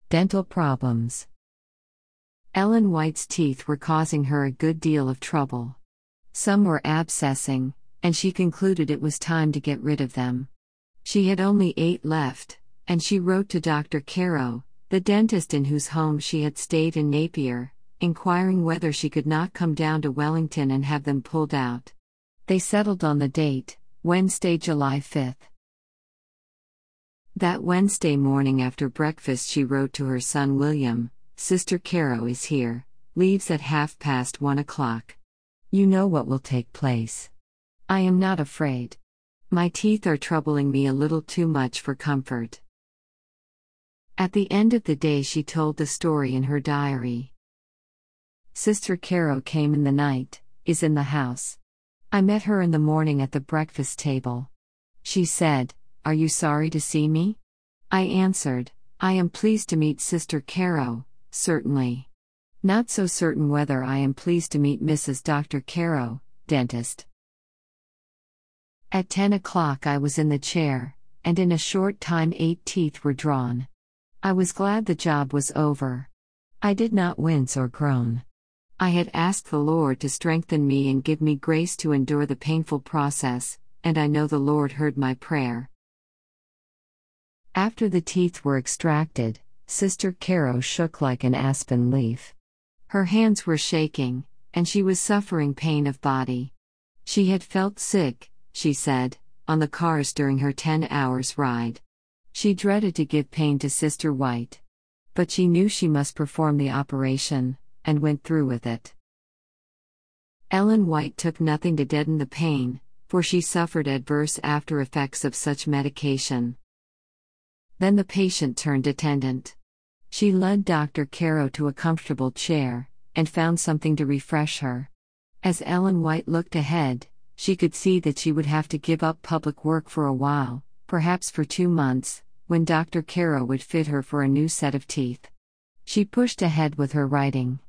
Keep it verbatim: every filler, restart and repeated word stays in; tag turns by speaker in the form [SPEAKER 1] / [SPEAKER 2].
[SPEAKER 1] Dental problems. Ellen White's teeth were causing her a good deal of trouble. Some were abscessing, and she concluded it was time to get rid of them. She had only eight left, and she wrote to Doctor Caro, the dentist in whose home she had stayed in Napier, inquiring whether she could not come down to Wellington and have them pulled out. They settled on the date, Wednesday, July fifth. That Wednesday morning after breakfast she wrote to her son William, "Sister Caro is here, leaves at half past one o'clock. You know what will take place. I am not afraid. My teeth are troubling me a little too much for comfort." At the end of the day she told the story in her diary. Sister Caro came in the night, is in the house. I met her in the morning at the breakfast table. She said, "Are you sorry to see me?" I answered, "I am pleased to meet Sister Caro, certainly. Not so certain whether I am pleased to meet Missus Doctor Caro, dentist." At ten o'clock I was in the chair, and in a short time eight teeth were drawn. I was glad the job was over. I did not wince or groan. I had asked the Lord to strengthen me and give me grace to endure the painful process, and I know the Lord heard my prayer. After the teeth were extracted, Sister Caro shook like an aspen leaf. Her hands were shaking, and she was suffering pain of body. She had felt sick, she said, on the cars during her ten hours ride. She dreaded to give pain to Sister White. But she knew she must perform the operation, and went through with it. Ellen White took nothing to deaden the pain, for she suffered adverse after effects of such medication. Then the patient turned attendant. She led Doctor Caro to a comfortable chair, and found something to refresh her. As Ellen White looked ahead, she could see that she would have to give up public work for a while, perhaps for two months, when Doctor Caro would fit her for a new set of teeth. She pushed ahead with her writing.